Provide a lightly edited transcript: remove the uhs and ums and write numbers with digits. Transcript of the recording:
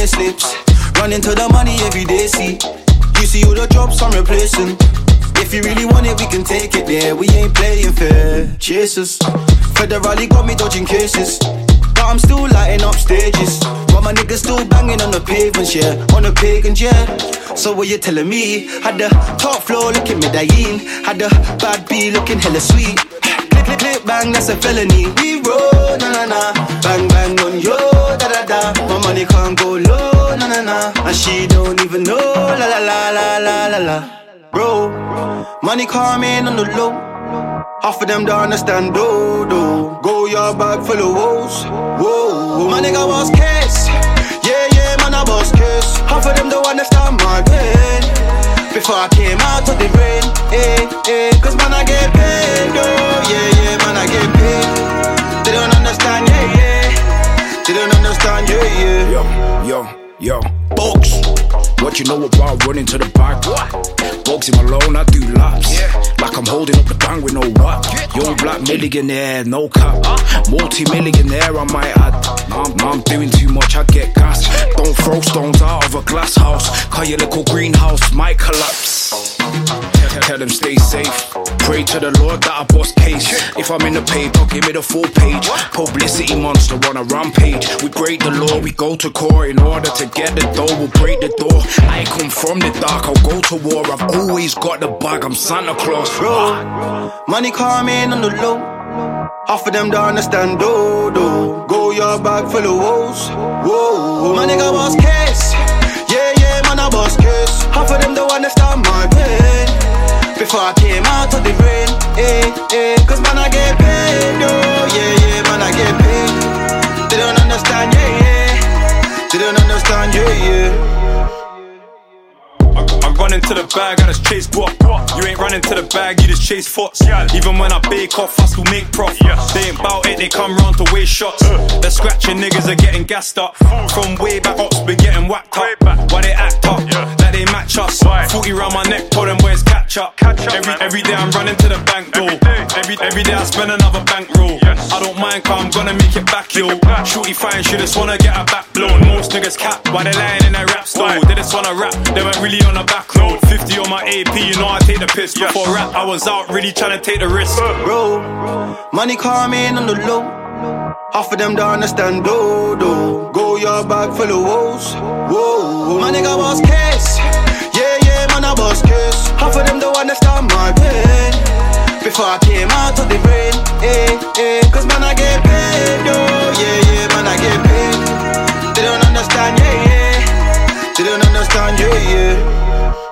pay slips. Running to the money every day, see. You see all the jobs I'm replacing. If you really want it, we can take it there. We ain't playing fair. Chasers. Federally got me dodging cases. But I'm still lighting up stages. But my niggas still banging on the pavements, yeah. On the pagans, yeah. So what you telling me? Had the top floor looking Medellin. Had the bad B looking hella sweet. Click, click, click, bang, that's a felony. We roll, na na na. Bang, bang on yo, da da da. My money can't go low, na na na. And she don't even know, la la la la la la la. Bro, money coming on the low. Half of them don't understand, do. Go your bag full of woes. Whoa, my nigga was case. Yeah, man, I was case. Half of them don't understand my pain. Before I came out of the rain, cause man, I get paid, oh. Yeah, man, I get paid. They don't understand, yeah. They don't understand, yeah. Yo, Bugs. What you know about running to the back? Bugs in Malone, I do laps. Like I'm holding up the bang with no what. Young black millionaire, no cap. Multi-millionaire, I might add. I'm doing too much, I get gas. Don't throw stones out of a glass house. Cause your little greenhouse might collapse. Tell them stay safe. Pray to the Lord that I bust case. If I'm in the paper, give me the full page. Publicity monster on a rampage. We break the law, we go to court. In order to get the dough, we'll break the door. I come from the dark, I'll go to war. I've always got the bag, I'm Santa Claus. Bro, money coming on the low. Half of them don't understand, do. Go your bag full of woes. Whoa, my nigga was case. Yeah, man, I was case. Half of them don't understand my pain. Before I came out of the rain, cause man, I get paid, oh. Yeah, man, I get paid. They don't understand, yeah. They don't understand, yeah. I'm running to the bag, I just chase guap. You ain't running to the bag, you just chase thoughts. Even when I bake off, I still make profit. They ain't bout it, they come round to waste shots. They're scratching niggas are getting gassed up. From way back, ops been getting whacked up. Why they act up, like they match us. 40 round my neck, told them boys catch up. Every day I'm running to the bank door. Every day I spend another bankroll. I don't mind, cause I'm gonna make it back, yo. Shorty fine, she just wanna get her back blown. Most niggas cap, why they lying in their rap store. They just wanna rap, they weren't really on the back road. 50 on my AP, you know I take the piss. Before rap, I was out really trying to take the risk. Bro, money coming on the low. Half of them don't understand, do. Go your bag full of woes. Whoa, my nigga was case. Yeah, man, I was case. Half of them don't understand my pain. Before I came out of the rain, cause man, I get paid, oh. Yeah, man, I get paid. They don't understand, yeah. They don't understand, yeah.